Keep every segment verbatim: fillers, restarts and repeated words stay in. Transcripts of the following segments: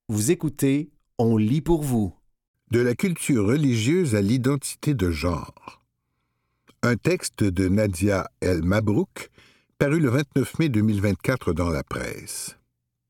Vous écoutez On lit pour vous. De la culture religieuse à l'identité de genre. Un texte de Nadia El Mabrouk, paru le vingt-neuf mai deux mille vingt-quatre dans la presse.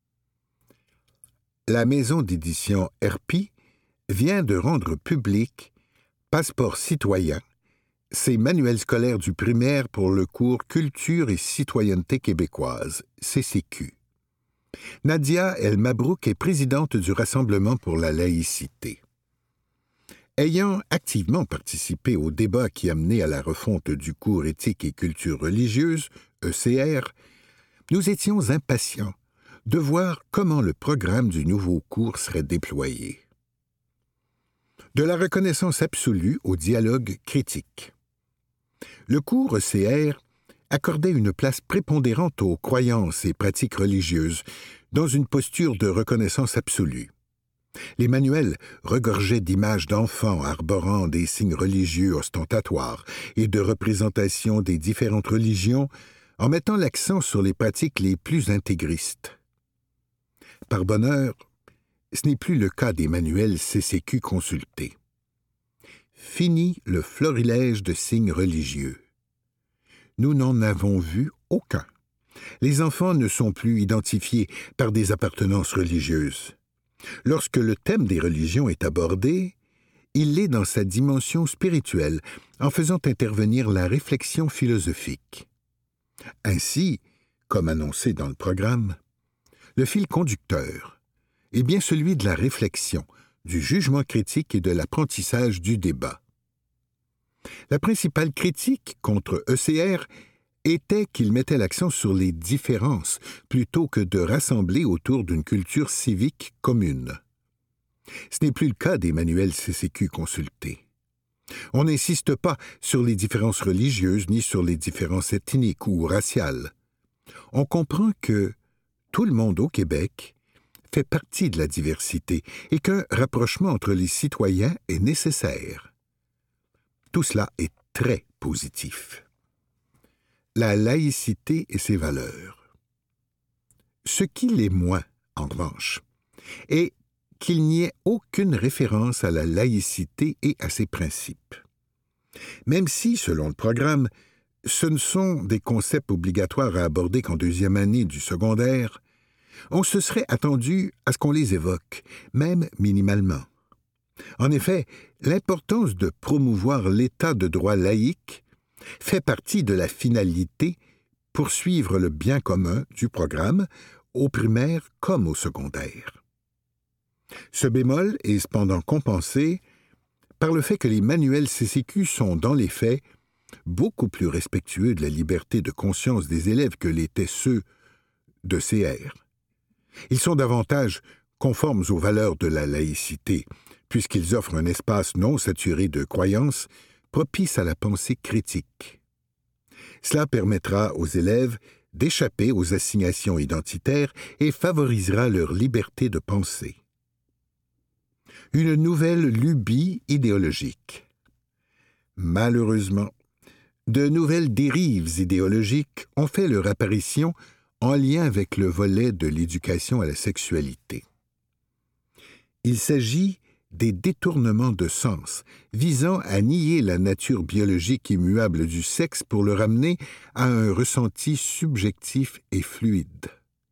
La maison d'édition R P vient de rendre public Passeport citoyen, ses manuels scolaires du primaire pour le cours Culture et citoyenneté québécoise, C C Q. Nadia El Mabrouk est présidente du Rassemblement pour la laïcité. Ayant activement participé au débat qui a mené à la refonte du cours éthique et culture religieuse, E C R, nous étions impatients de voir comment le programme du nouveau cours serait déployé. De la reconnaissance absolue au dialogue critique. Le cours E C R accordait une place prépondérante aux croyances et pratiques religieuses dans une posture de reconnaissance absolue. Les manuels regorgeaient d'images d'enfants arborant des signes religieux ostentatoires et de représentations des différentes religions en mettant l'accent sur les pratiques les plus intégristes. Par bonheur, ce n'est plus le cas des manuels C C Q consultés. Fini le florilège de signes religieux. Nous n'en avons vu aucun. Les enfants ne sont plus identifiés par des appartenances religieuses. Lorsque le thème des religions est abordé, il l'est dans sa dimension spirituelle, en faisant intervenir la réflexion philosophique. Ainsi, comme annoncé dans le programme, le fil conducteur est bien celui de la réflexion, du jugement critique et de l'apprentissage du débat. La principale critique contre E C R était qu'il mettait l'accent sur les différences plutôt que de rassembler autour d'une culture civique commune. Ce n'est plus le cas des manuels C C Q consultés. On n'insiste pas sur les différences religieuses ni sur les différences ethniques ou raciales. On comprend que tout le monde au Québec fait partie de la diversité et qu'un rapprochement entre les citoyens est nécessaire. Tout cela est très positif. La laïcité et ses valeurs. Ce qui l'est moins, en revanche, est qu'il n'y ait aucune référence à la laïcité et à ses principes. Même si, selon le programme, ce ne sont des concepts obligatoires à aborder qu'en deuxième année du secondaire, on se serait attendu à ce qu'on les évoque, même minimalement. En effet, l'importance de promouvoir l'état de droit laïque fait partie de la finalité poursuivre le bien commun du programme, au primaire comme au secondaire. Ce bémol est cependant compensé par le fait que les manuels C C Q sont, dans les faits, beaucoup plus respectueux de la liberté de conscience des élèves que l'étaient ceux de C R. Ils sont davantage conformes aux valeurs de la laïcité, puisqu'ils offrent un espace non saturé de croyances propice à la pensée critique. Cela permettra aux élèves d'échapper aux assignations identitaires et favorisera leur liberté de penser. Une nouvelle lubie idéologique. Malheureusement, de nouvelles dérives idéologiques ont fait leur apparition en lien avec le volet de l'éducation à la sexualité. Il s'agit des détournements de sens, visant à nier la nature biologique immuable du sexe pour le ramener à un ressenti subjectif et fluide.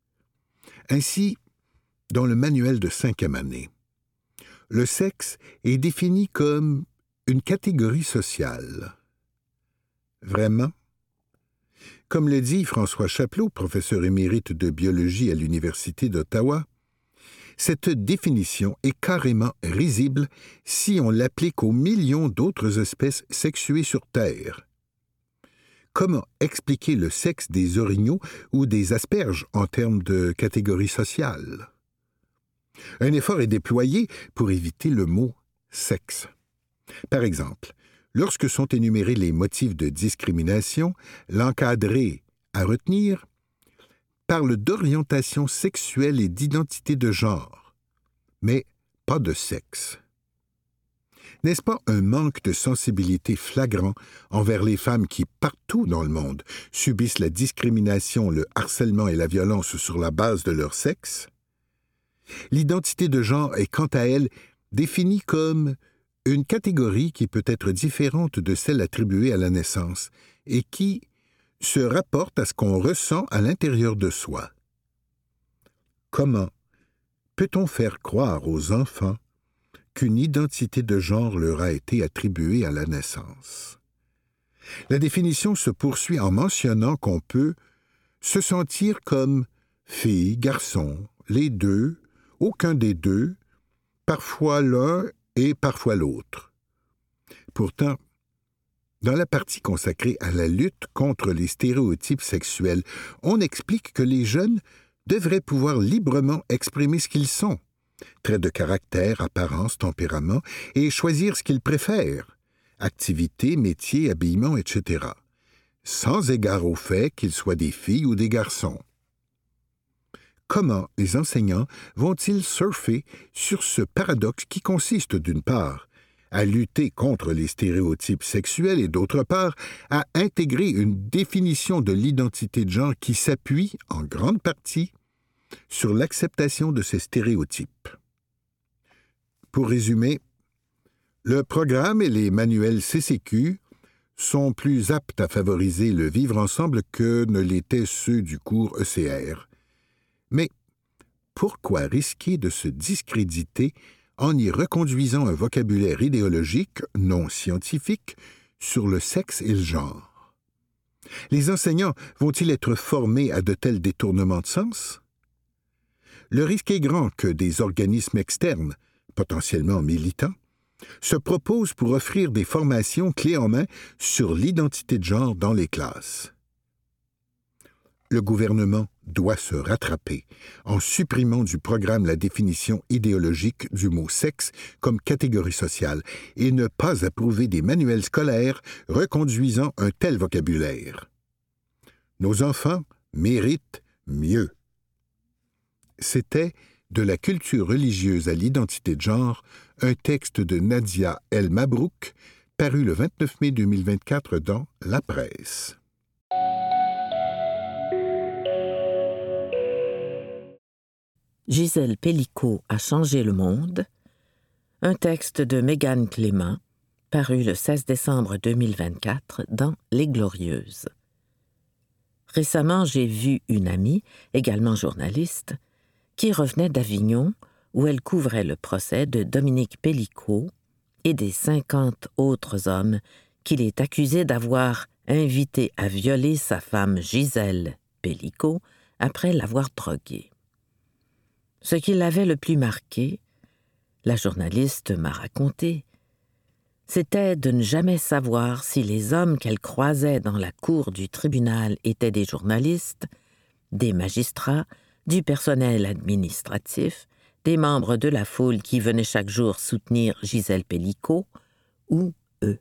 Ainsi, dans le manuel de cinquième année, le sexe est défini comme une catégorie sociale. Vraiment? Comme le dit François Chapelot, professeur émérite de biologie à l'Université d'Ottawa, cette définition est carrément risible si on l'applique aux millions d'autres espèces sexuées sur Terre. Comment expliquer le sexe des orignaux ou des asperges en termes de catégorie sociale? Un effort est déployé pour éviter le mot « sexe ». Par exemple, lorsque sont énumérés les motifs de discrimination, l'encadré à retenir parle d'orientation sexuelle et d'identité de genre, mais pas de sexe. N'est-ce pas un manque de sensibilité flagrant envers les femmes qui, partout dans le monde, subissent la discrimination, le harcèlement et la violence sur la base de leur sexe? L'identité de genre est quant à elle définie comme une catégorie qui peut être différente de celle attribuée à la naissance et qui se rapporte à ce qu'on ressent à l'intérieur de soi. Comment peut-on faire croire aux enfants qu'une identité de genre leur a été attribuée à la naissance? La définition se poursuit en mentionnant qu'on peut se sentir comme fille, garçon, les deux, aucun des deux, parfois l'un et parfois l'autre. Pourtant, dans la partie consacrée à la lutte contre les stéréotypes sexuels, on explique que les jeunes devraient pouvoir librement exprimer ce qu'ils sont, traits de caractère, apparence, tempérament, et choisir ce qu'ils préfèrent, activités, métiers, habillement, et cetera, sans égard au fait qu'ils soient des filles ou des garçons. Comment les enseignants vont-ils surfer sur ce paradoxe qui consiste, d'une part, à lutter contre les stéréotypes sexuels et, d'autre part, à intégrer une définition de l'identité de genre qui s'appuie, en grande partie, sur l'acceptation de ces stéréotypes? Pour résumer, le programme et les manuels C C Q sont plus aptes à favoriser le vivre ensemble que ne l'étaient ceux du cours E C R. Mais pourquoi risquer de se discréditer en y reconduisant un vocabulaire idéologique, non scientifique, sur le sexe et le genre? Les enseignants vont-ils être formés à de tels détournements de sens? Le risque est grand que des organismes externes, potentiellement militants, se proposent pour offrir des formations clés en main sur l'identité de genre dans les classes. Le gouvernement doit se rattraper en supprimant du programme la définition idéologique du mot sexe comme catégorie sociale et ne pas approuver des manuels scolaires reconduisant un tel vocabulaire. Nos enfants méritent mieux. C'était De la culture religieuse à l'identité de genre, un texte de Nadia El Mabrouk, paru le vingt-neuf mai deux mille vingt-quatre dans La Presse. Gisèle Pelicot a changé le monde, un texte de Mégane Clément, paru le seize décembre deux mille vingt-quatre dans Les Glorieuses. Récemment, j'ai vu une amie, également journaliste, qui revenait d'Avignon, où elle couvrait le procès de Dominique Pelicot et des cinquante autres hommes qu'il est accusé d'avoir invité à violer sa femme Gisèle Pelicot après l'avoir droguée. Ce qui l'avait le plus marqué, la journaliste m'a raconté, c'était de ne jamais savoir si les hommes qu'elle croisait dans la cour du tribunal étaient des journalistes, des magistrats, du personnel administratif, des membres de la foule qui venaient chaque jour soutenir Gisèle Pelicot, ou eux.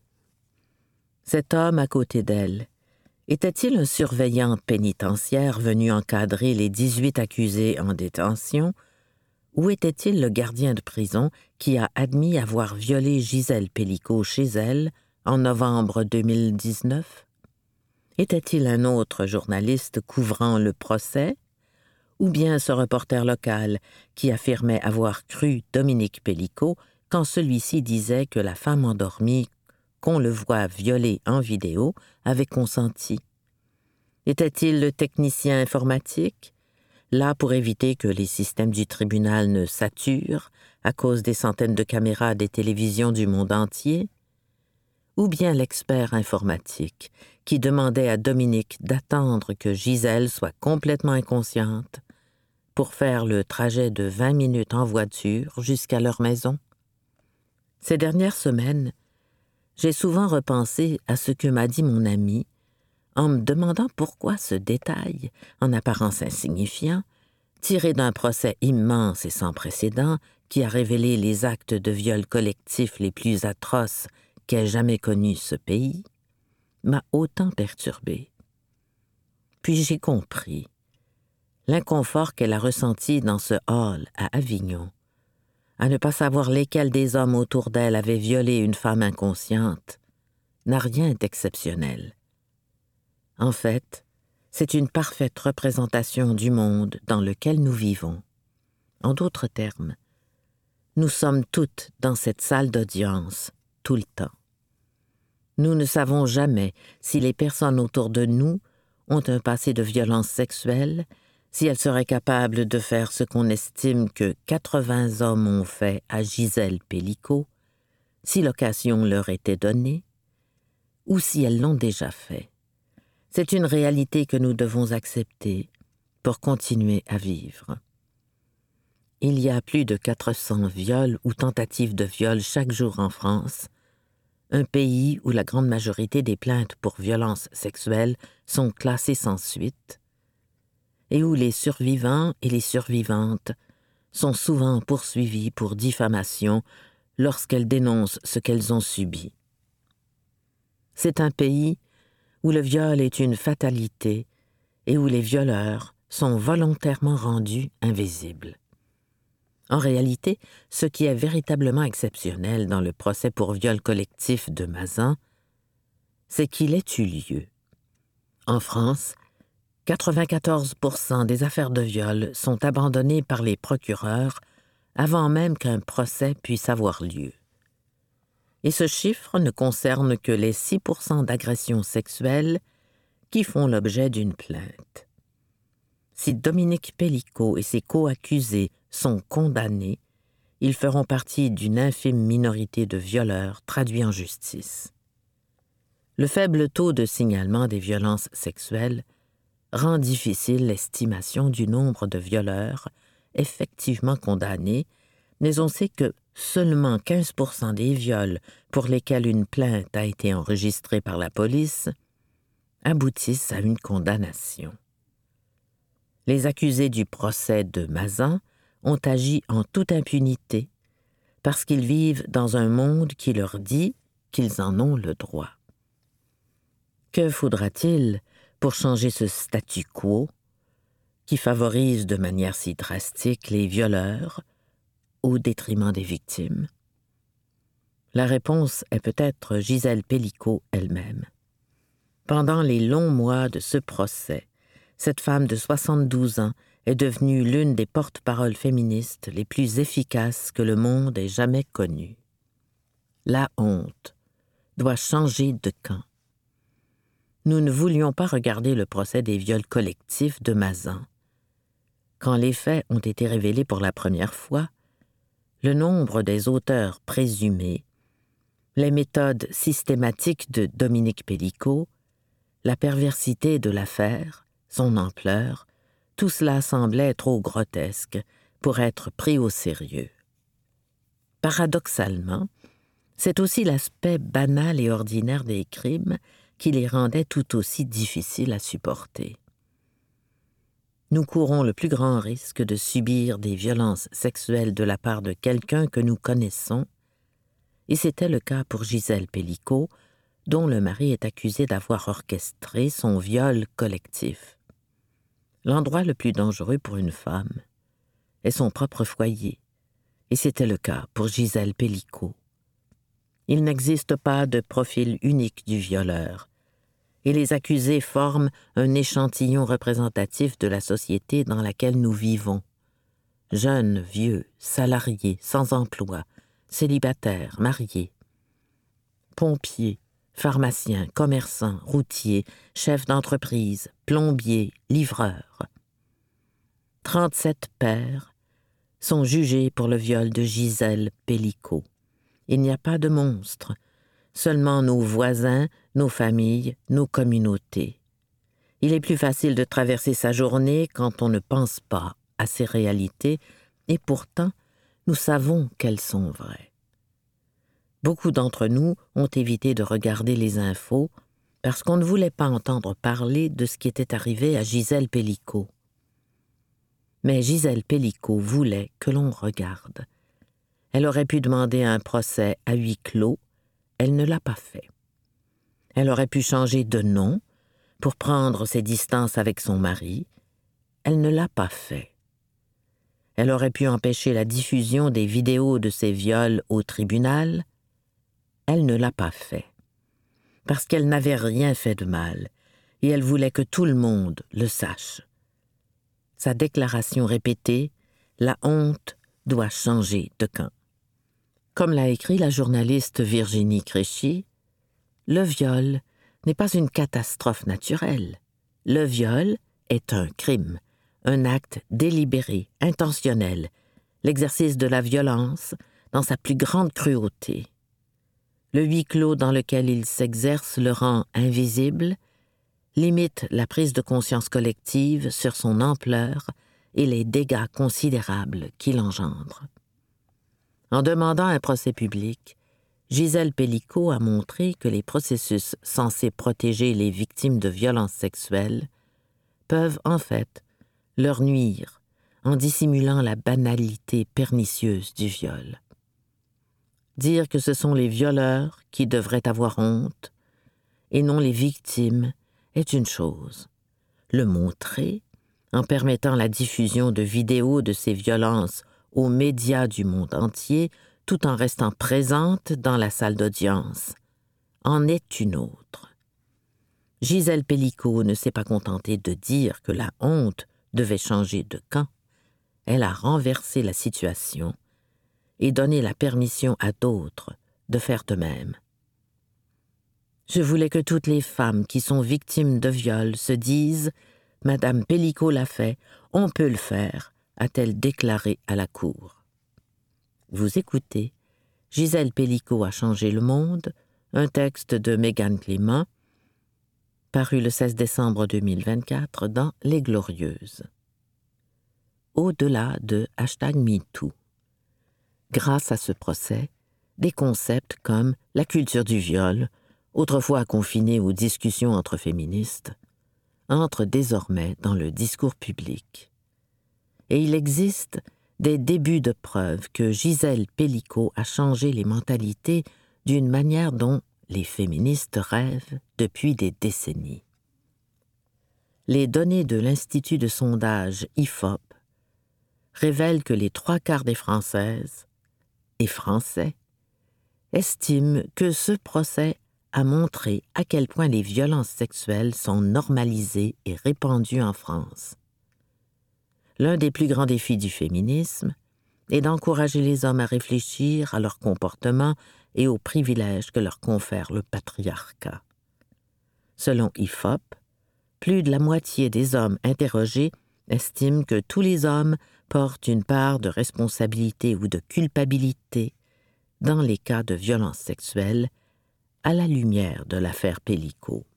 Cet homme à côté d'elle, était-il un surveillant pénitentiaire venu encadrer les dix-huit accusés en détention, ou était-il le gardien de prison qui a admis avoir violé Gisèle Pelicot chez elle en novembre deux mille dix-neuf? Était-il un autre journaliste couvrant le procès? Ou bien ce reporter local qui affirmait avoir cru Dominique Pelicot quand celui-ci disait que la femme endormie qu'on le voit violer en vidéo avait consenti? Était-il le technicien informatique, là pour éviter que les systèmes du tribunal ne saturent à cause des centaines de caméras des télévisions du monde entier? Ou bien l'expert informatique qui demandait à Dominique d'attendre que Gisèle soit complètement inconsciente pour faire le trajet de vingt minutes en voiture jusqu'à leur maison? Ces dernières semaines, j'ai souvent repensé à ce que m'a dit mon ami en me demandant pourquoi ce détail, en apparence insignifiant, tiré d'un procès immense et sans précédent qui a révélé les actes de viol collectif les plus atroces qu'ait jamais connu ce pays, m'a autant perturbée. Puis j'ai compris l'inconfort qu'elle a ressenti dans ce hall à Avignon, à ne pas savoir lesquels des hommes autour d'elle avaient violé une femme inconsciente, n'a rien d'exceptionnel. En fait, c'est une parfaite représentation du monde dans lequel nous vivons. En d'autres termes, nous sommes toutes dans cette salle d'audience, tout le temps. Nous ne savons jamais si les personnes autour de nous ont un passé de violence sexuelle, si elles seraient capables de faire ce qu'on estime que quatre-vingts hommes ont fait à Gisèle Pelicot, si l'occasion leur était donnée, ou si elles l'ont déjà fait. C'est une réalité que nous devons accepter pour continuer à vivre. Il y a plus de quatre cents viols ou tentatives de viol chaque jour en France, un pays où la grande majorité des plaintes pour violences sexuelles sont classées sans suite, et où les survivants et les survivantes sont souvent poursuivis pour diffamation lorsqu'elles dénoncent ce qu'elles ont subi. C'est un pays où le viol est une fatalité et où les violeurs sont volontairement rendus invisibles. En réalité, ce qui est véritablement exceptionnel dans le procès pour viol collectif de Mazan, c'est qu'il ait eu lieu. En France, quatre-vingt-quatorze pour cent des affaires de viol sont abandonnées par les procureurs avant même qu'un procès puisse avoir lieu. Et ce chiffre ne concerne que les six pour cent d'agressions sexuelles qui font l'objet d'une plainte. Si Dominique Pelicot et ses co-accusés sont condamnés, ils feront partie d'une infime minorité de violeurs traduits en justice. Le faible taux de signalement des violences sexuelles rend difficile l'estimation du nombre de violeurs effectivement condamnés, mais on sait que seulement quinze pour cent des viols pour lesquels une plainte a été enregistrée par la police aboutissent à une condamnation. Les accusés du procès de Mazan ont agi en toute impunité parce qu'ils vivent dans un monde qui leur dit qu'ils en ont le droit. Que faudra-t-il pour changer ce statu quo qui favorise de manière si drastique les violeurs au détriment des victimes? La réponse est peut-être Gisèle Pelicot elle-même. Pendant les longs mois de ce procès, cette femme de soixante-douze ans est devenue l'une des porte-paroles féministes les plus efficaces que le monde ait jamais connues. La honte doit changer de camp. Nous ne voulions pas regarder le procès des viols collectifs de Mazan. Quand les faits ont été révélés pour la première fois, le nombre des auteurs présumés, les méthodes systématiques de Dominique Pelicot, la perversité de l'affaire, son ampleur, tout cela semblait trop grotesque pour être pris au sérieux. Paradoxalement, c'est aussi l'aspect banal et ordinaire des crimes qui les rendait tout aussi difficiles à supporter. Nous courons le plus grand risque de subir des violences sexuelles de la part de quelqu'un que nous connaissons, et c'était le cas pour Gisèle Pelicot, dont le mari est accusé d'avoir orchestré son viol collectif. L'endroit le plus dangereux pour une femme est son propre foyer, et c'était le cas pour Gisèle Pelicot. Il n'existe pas de profil unique du violeur, et les accusés forment un échantillon représentatif de la société dans laquelle nous vivons. Jeunes, vieux, salariés, sans emploi, célibataires, mariés, pompiers, pharmaciens, commerçants, routiers, chefs d'entreprise, plombiers, livreurs. Trente-sept pères sont jugés pour le viol de Gisèle Pelicot. Il n'y a pas de monstre, seulement nos voisins, nos familles, nos communautés. Il est plus facile de traverser sa journée quand on ne pense pas à ces réalités, et pourtant, nous savons qu'elles sont vraies. Beaucoup d'entre nous ont évité de regarder les infos parce qu'on ne voulait pas entendre parler de ce qui était arrivé à Gisèle Pelicot. Mais Gisèle Pelicot voulait que l'on regarde. Elle aurait pu demander un procès à huis clos, elle ne l'a pas fait. Elle aurait pu changer de nom pour prendre ses distances avec son mari, elle ne l'a pas fait. Elle aurait pu empêcher la diffusion des vidéos de ses viols au tribunal, elle ne l'a pas fait, parce qu'elle n'avait rien fait de mal, et elle voulait que tout le monde le sache. Sa déclaration répétée La honte doit changer de camp. Comme l'a écrit la journaliste Virginie Créchy, le viol n'est pas une catastrophe naturelle. Le viol est un crime, un acte délibéré, intentionnel, l'exercice de la violence dans sa plus grande cruauté. Le huis clos dans lequel il s'exerce le rend invisible, limite la prise de conscience collective sur son ampleur et les dégâts considérables qu'il engendre. En demandant un procès public, Gisèle Pelicot a montré que les processus censés protéger les victimes de violences sexuelles peuvent en fait leur nuire en dissimulant la banalité pernicieuse du viol. Dire que ce sont les violeurs qui devraient avoir honte et non les victimes est une chose. Le montrer, en permettant la diffusion de vidéos de ces violences aux médias du monde entier, tout en restant présente dans la salle d'audience, en est une autre. Gisèle Pelicot ne s'est pas contentée de dire que la honte devait changer de camp. Elle a renversé la situation et donné la permission à d'autres de faire de même. Je voulais que toutes les femmes qui sont victimes de viol se disent « Madame Pelicot l'a fait, on peut le faire », a-t-elle déclaré à la cour. Vous écoutez Gisèle Pelicot a changé le monde, un texte de Mégane Clément, paru le seize décembre deux mille vingt-quatre dans Les Glorieuses. Au-delà de hashtag MeToo. Grâce à ce procès, des concepts comme la culture du viol, autrefois confinés aux discussions entre féministes, entrent désormais dans le discours public. Et il existe des débuts de preuve que Gisèle Pelicot a changé les mentalités d'une manière dont les féministes rêvent depuis des décennies. Les données de l'Institut de sondage I F O P révèlent que les trois quarts des Françaises et Français estiment que ce procès a montré à quel point les violences sexuelles sont normalisées et répandues en France. L'un des plus grands défis du féminisme est d'encourager les hommes à réfléchir à leur comportement et aux privilèges que leur confère le patriarcat. Selon I F O P, plus de la moitié des hommes interrogés estiment que tous les hommes portent une part de responsabilité ou de culpabilité dans les cas de violences sexuelles à la lumière de l'affaire Pelicot.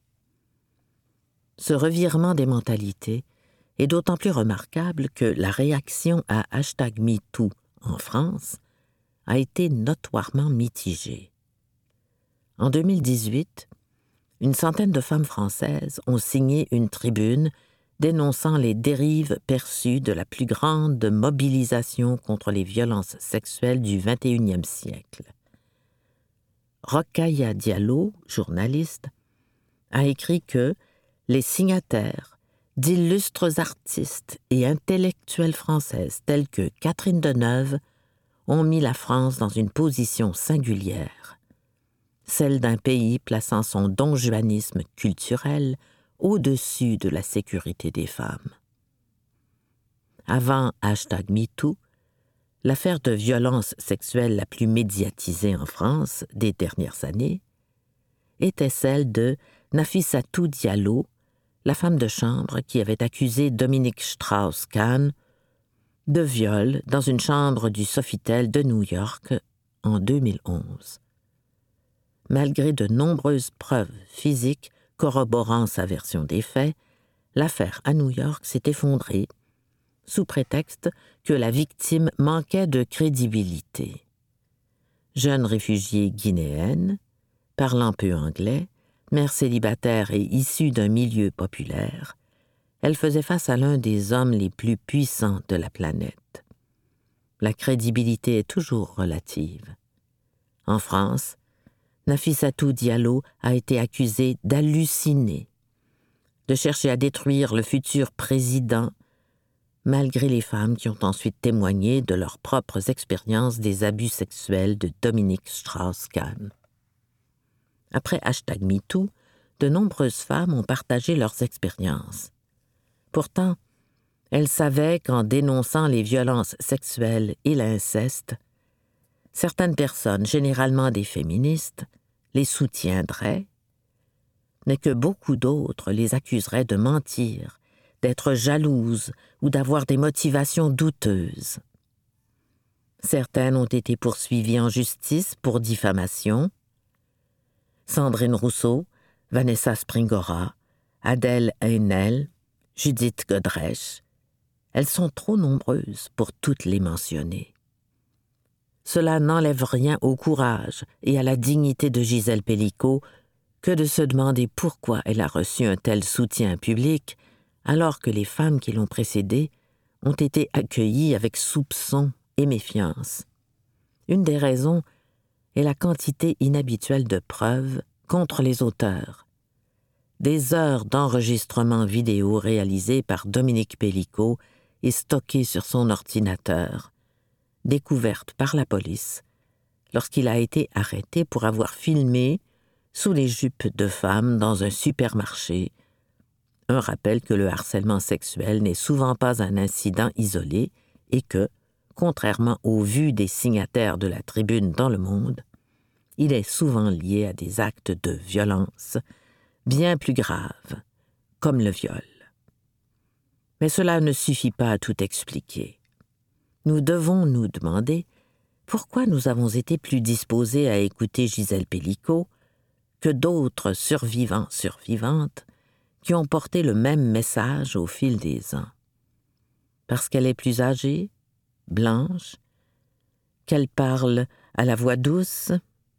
Ce revirement des mentalités est d'autant plus remarquable que la réaction à hashtag MeToo en France a été notoirement mitigée. En deux mille dix-huit, une centaine de femmes françaises ont signé une tribune dénonçant les dérives perçues de la plus grande mobilisation contre les violences sexuelles du vingt et unième siècle. Rokhaya Diallo, journaliste, a écrit que les signataires d'illustres artistes et intellectuelles françaises telles que Catherine Deneuve ont mis la France dans une position singulière, celle d'un pays plaçant son donjuanisme culturel au-dessus de la sécurité des femmes. Avant hashtag MeToo, l'affaire de violence sexuelle la plus médiatisée en France des dernières années était celle de Nafissatou Diallo, la femme de chambre qui avait accusé Dominique Strauss-Kahn de viol dans une chambre du Sofitel de New York en deux mille onze. Malgré de nombreuses preuves physiques corroborant sa version des faits, l'affaire à New York s'est effondrée sous prétexte que la victime manquait de crédibilité. Jeune réfugiée guinéenne, parlant peu anglais, mère célibataire et issue d'un milieu populaire, elle faisait face à l'un des hommes les plus puissants de la planète. La crédibilité est toujours relative. En France, Nafissatou Diallo a été accusée d'halluciner, de chercher à détruire le futur président, malgré les femmes qui ont ensuite témoigné de leurs propres expériences des abus sexuels de Dominique Strauss-Kahn. Après hashtag MeToo, de nombreuses femmes ont partagé leurs expériences. Pourtant, Elle savait qu'en dénonçant les violences sexuelles et l'inceste, certaines personnes, généralement des féministes, les soutiendraient, mais que beaucoup d'autres les accuseraient de mentir, d'être jalouses ou d'avoir des motivations douteuses. Certaines ont été poursuivies en justice pour diffamation. Sandrine Rousseau, Vanessa Springora, Adèle Haenel, Judith Godrèche. Elles sont trop nombreuses pour toutes les mentionner. Cela n'enlève rien au courage et à la dignité de Gisèle Pelicot que de se demander pourquoi elle a reçu un tel soutien public alors que les femmes qui l'ont précédée ont été accueillies avec soupçon et méfiance. Une des raisons est la quantité inhabituelle de preuves contre les auteurs. Des heures d'enregistrement vidéo réalisées par Dominique Pelicot et stockées sur son ordinateur, découvertes par la police lorsqu'il a été arrêté pour avoir filmé sous les jupes de femmes dans un supermarché. Un rappel que le harcèlement sexuel n'est souvent pas un incident isolé et que, contrairement aux vues des signataires de la tribune dans le monde, il est souvent lié à des actes de violence bien plus graves, comme le viol. Mais cela ne suffit pas à tout expliquer. Nous devons nous demander pourquoi nous avons été plus disposés à écouter Gisèle Pelicot que d'autres survivants survivantes qui ont porté le même message au fil des ans. Parce qu'elle est plus âgée, blanche, qu'elle parle à la voix douce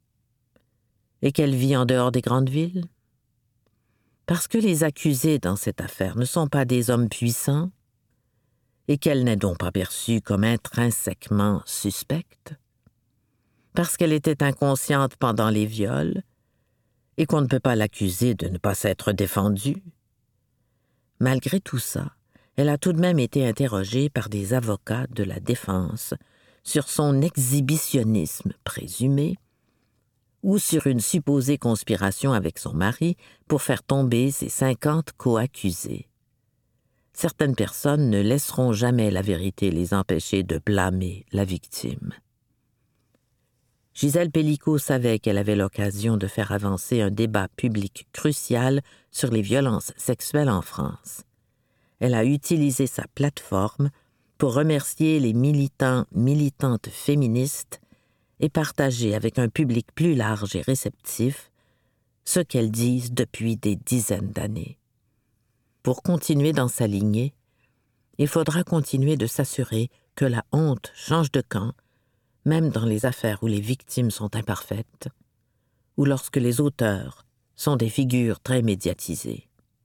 et qu'elle vit en dehors des grandes villes? Parce que les accusés dans cette affaire ne sont pas des hommes puissants et qu'elle n'est donc pas perçue comme intrinsèquement suspecte? Parce qu'elle était inconsciente pendant les viols et qu'on ne peut pas l'accuser de ne pas s'être défendue? Malgré tout ça, elle a tout de même été interrogée par des avocats de la défense sur son exhibitionnisme présumé ou sur une supposée conspiration avec son mari pour faire tomber ses cinquante co-accusés. Certaines personnes ne laisseront jamais la vérité les empêcher de blâmer la victime. Gisèle Pelicot savait qu'elle avait l'occasion de faire avancer un débat public crucial sur les violences sexuelles en France. Elle a utilisé sa plateforme pour remercier les militants, militantes féministes et partager avec un public plus large et réceptif ce qu'elles disent depuis des dizaines d'années. Pour continuer dans sa lignée, il faudra continuer de s'assurer que la honte change de camp, même dans les affaires où les victimes sont imparfaites, ou lorsque les auteurs sont des figures très médiatisées.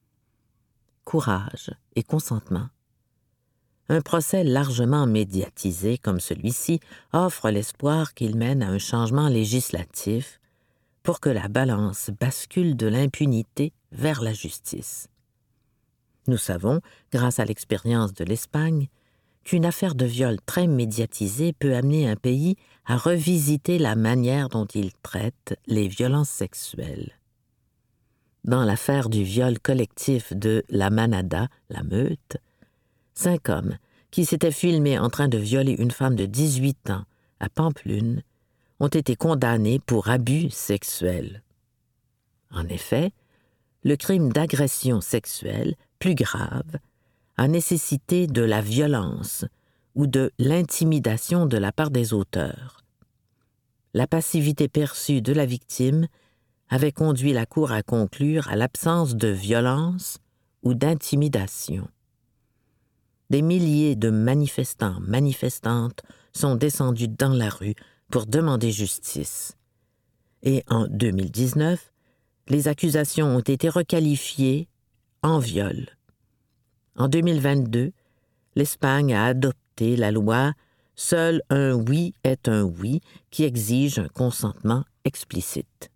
Courage et consentement. Un procès largement médiatisé comme celui-ci offre l'espoir qu'il mène à un changement législatif pour que la balance bascule de l'impunité vers la justice. Nous savons, grâce à l'expérience de l'Espagne, qu'une affaire de viol très médiatisée peut amener un pays à revisiter la manière dont il traite les violences sexuelles. Dans l'affaire du viol collectif de La Manada, la meute, cinq hommes qui s'étaient filmés en train de violer une femme de dix-huit ans à Pampelune ont été condamnés pour abus sexuels. En effet, le crime d'agression sexuelle, plus grave, a nécessité de la violence ou de l'intimidation de la part des auteurs. La passivité perçue de la victime avait conduit la Cour à conclure à l'absence de violence ou d'intimidation. Des milliers de manifestants, manifestantes sont descendus dans la rue pour demander justice. Et en deux mille dix-neuf, les accusations ont été requalifiées en viol. En deux mille vingt-deux, l'Espagne a adopté la loi « Seul un oui est un oui » qui exige un consentement explicite.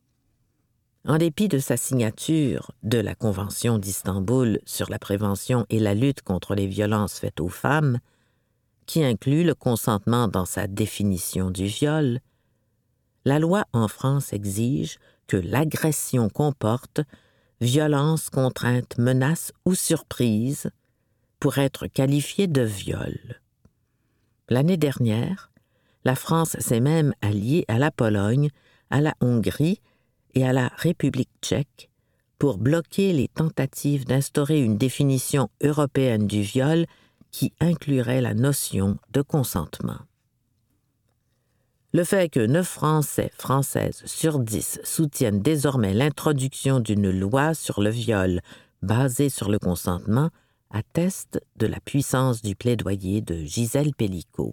En dépit de sa signature de la Convention d'Istanbul sur la prévention et la lutte contre les violences faites aux femmes, qui inclut le consentement dans sa définition du viol, la loi en France exige que l'agression comporte violence, contrainte, menace ou surprise pour être qualifié de viol. L'année dernière, la France s'est même alliée à la Pologne, à la Hongrie et à la République tchèque pour bloquer les tentatives d'instaurer une définition européenne du viol qui inclurait la notion de consentement. Le fait que neuf Français, Françaises sur dix soutiennent désormais l'introduction d'une loi sur le viol basée sur le consentement atteste de la puissance du plaidoyer de Gisèle Pelicot.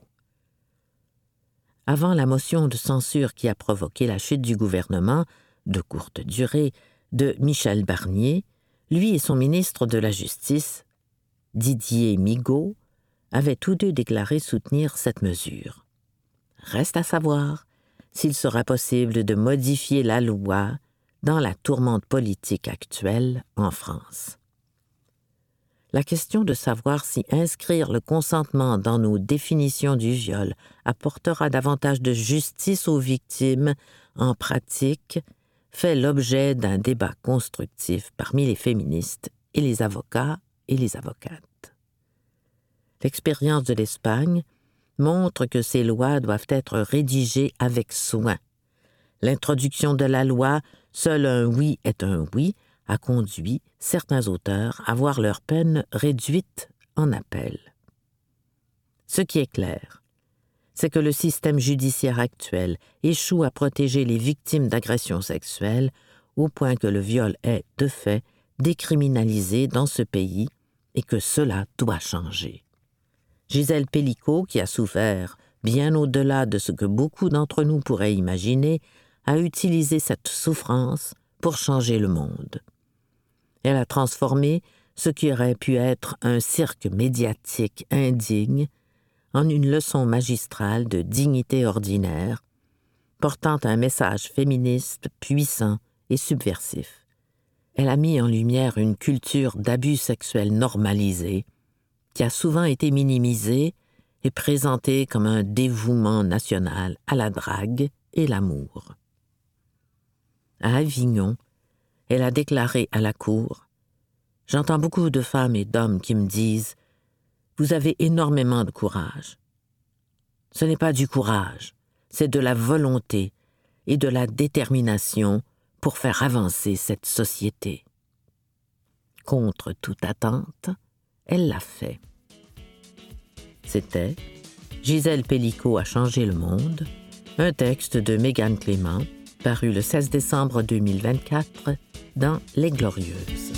Avant la motion de censure qui a provoqué la chute du gouvernement, de courte durée, de Michel Barnier, lui et son ministre de la Justice, Didier Migaud, avaient tous deux déclaré soutenir cette mesure. Reste à savoir s'il sera possible de modifier la loi dans la tourmente politique actuelle en France. La question de savoir si inscrire le consentement dans nos définitions du viol apportera davantage de justice aux victimes en pratique fait l'objet d'un débat constructif parmi les féministes et les avocats et les avocates. L'expérience de l'Espagne montre que ces lois doivent être rédigées avec soin. L'introduction de la loi « Seul un oui est un oui » a conduit certains auteurs à voir leur peine réduite en appel. Ce qui est clair, c'est que le système judiciaire actuel échoue à protéger les victimes d'agressions sexuelles au point que le viol est, de fait, décriminalisé dans ce pays et que cela doit changer. Gisèle Pelicot, qui a souffert bien au-delà de ce que beaucoup d'entre nous pourraient imaginer, a utilisé cette souffrance pour changer le monde. Elle a transformé ce qui aurait pu être un cirque médiatique indigne en une leçon magistrale de dignité ordinaire, portant un message féministe puissant et subversif. Elle a mis en lumière une culture d'abus sexuels normalisés qui a souvent été minimisée et présentée comme un dévouement national à la drague et l'amour. À Avignon, elle a déclaré à la cour « J'entends beaucoup de femmes et d'hommes qui me disent « Vous avez énormément de courage. » Ce n'est pas du courage, c'est de la volonté et de la détermination pour faire avancer cette société. Contre toute attente, elle l'a fait. C'était « Gisèle Pelicot a changé le monde », un texte de Mégane Clément, paru le seize décembre deux mille vingt-quatre dans Les Glorieuses.